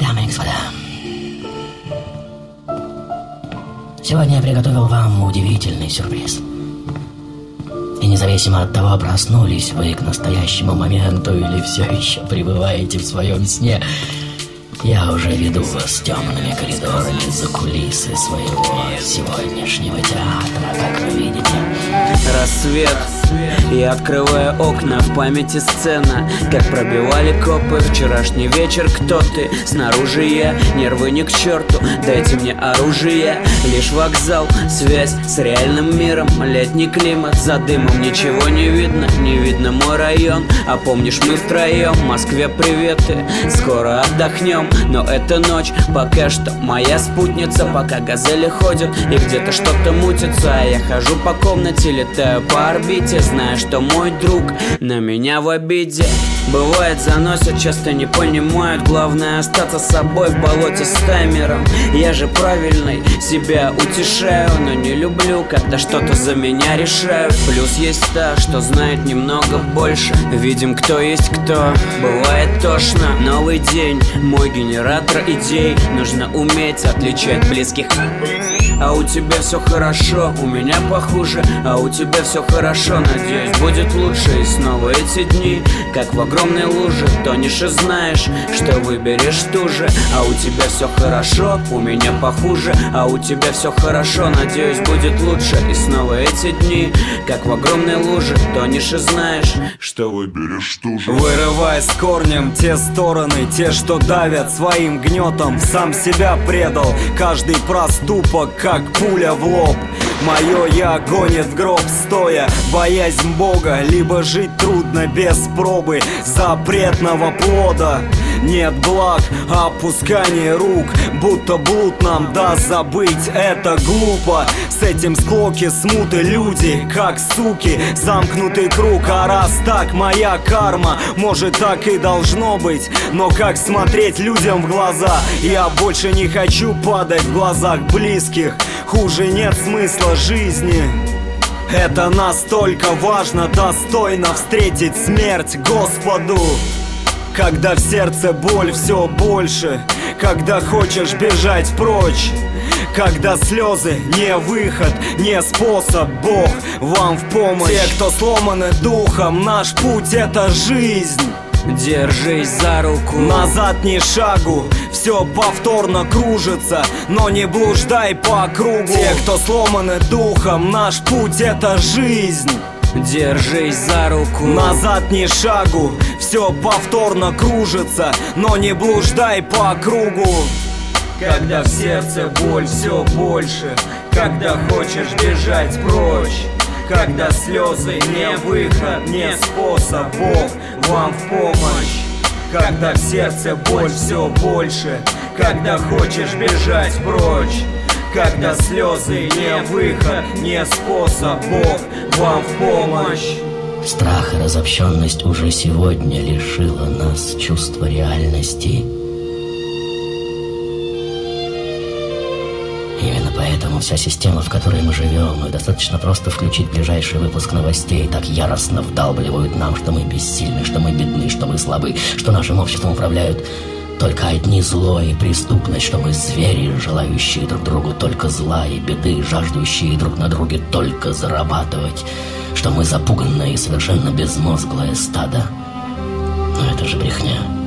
Дамы и господа, сегодня я приготовил вам удивительный сюрприз. И независимо от того, проснулись вы к настоящему моменту или все еще пребываете в своем сне, я уже веду вас темными коридорами за кулисы своего сегодняшнего театра, как вы видите. Рассвет, я открываю окна, в памяти сцена, как пробивали копы вчерашний вечер. Кто ты? Снаружи я, нервы не к черту, дайте мне оружие. Лишь вокзал, связь с реальным миром, летний климат, за дымом ничего не видно мой район. А помнишь, мы втроем, в Москве приветы, скоро отдохнем. Но эта ночь пока что моя спутница, пока газели ходят и где-то что-то мутится. А я хожу по комнате, летаю по орбите, зная, что мой друг на меня в обиде. Бывает, заносят, часто не понимают. Главное остаться собой в болоте с таймером. Я же правильный, себя утешаю, но не люблю, когда что-то за меня решают. Плюс есть та, что знает немного больше. Видим, кто есть кто, бывает тошно. Новый день, мой генератор идей. Нужно уметь отличать близких. А у тебя все хорошо, у меня похуже. А у тебя все хорошо, надеюсь, будет лучше. И снова эти дни, как в огромной луже, тонешь и знаешь, что выберешь ту же. А у тебя все хорошо, у меня похуже. А у тебя все хорошо, надеюсь, будет лучше. И снова эти дни, как в огромной луже, тонешь и знаешь, что выберешь ту же. Вырывай с корнем те стороны, те, что давят своим гнетом. Сам себя предал, каждый проступок, как пуля в лоб. Мое я гонит в гроб стоя, боязнь Бога. Либо жить трудно без пробы запретного плода. Нет благ, а опускание рук, будто блуд нам даст забыть. Это глупо, с этим склоки смуты. Люди, как суки, замкнутый круг. А раз так, моя карма, может, так и должно быть. Но как смотреть людям в глаза? Я больше не хочу падать в глазах близких. Хуже нет смысла жизни. Это настолько важно, достойно встретить смерть Господу. Когда в сердце боль все больше, когда хочешь бежать прочь, когда слезы не выход, не способ, Бог вам в помощь. Те, кто сломаны духом, наш путь — это жизнь. Держись за руку, назад ни шагу, все повторно кружится, но не блуждай по кругу. Те, кто сломаны духом, наш путь — это жизнь. Держись за руку, назад ни шагу, все повторно кружится, но не блуждай по кругу. Когда в сердце боль все больше, когда хочешь бежать прочь, когда слезы не выход, не способ, Бог вам в помощь. Когда в сердце боль все больше, когда хочешь бежать прочь, когда слезы не выход, не способ, Бог вам в помощь. Страх и разобщенность уже сегодня лишила нас чувства реальности. Именно поэтому вся система, в которой мы живем, и достаточно просто включить ближайший выпуск новостей, так яростно вдалбливают нам, что мы бессильны, что мы бедны, что мы слабы, что нашим обществом управляют только одни зло и преступность, что мы звери, желающие друг другу только зла и беды, жаждущие друг на друге только зарабатывать, что мы запуганное и совершенно безмозглое стадо. Но это же брехня.